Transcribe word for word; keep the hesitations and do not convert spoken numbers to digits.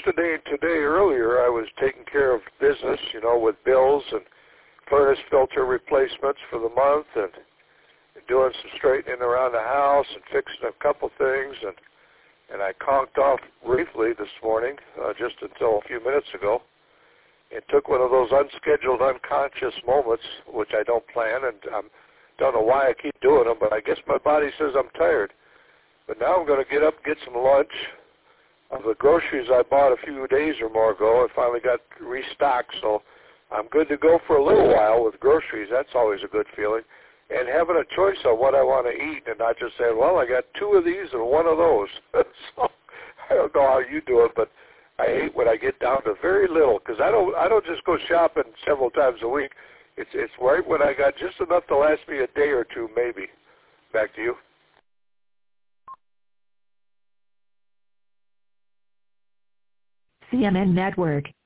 yesterday and today earlier, I was taking care of business, you know, with bills and furnace filter replacements for the month and doing some straightening around the house and fixing a couple things. And, and I conked off briefly this morning, uh, just until a few minutes ago, and took one of those unscheduled unconscious moments, which I don't plan, and I don't know why I keep doing them, but I guess my body says I'm tired. But now I'm going to get up and get some lunch. Of the groceries I bought a few days or more ago, I finally got restocked, so I'm good to go for a little while with groceries. That's always a good feeling. And having a choice on what I want to eat and not just saying, well, I got two of these and one of those. So I don't know how you do it, but I hate when I get down to very little, because I don't I don't just go shopping several times a week. It's it's right when I got just enough to last me a day or two, maybe. Back to you. C N N Network.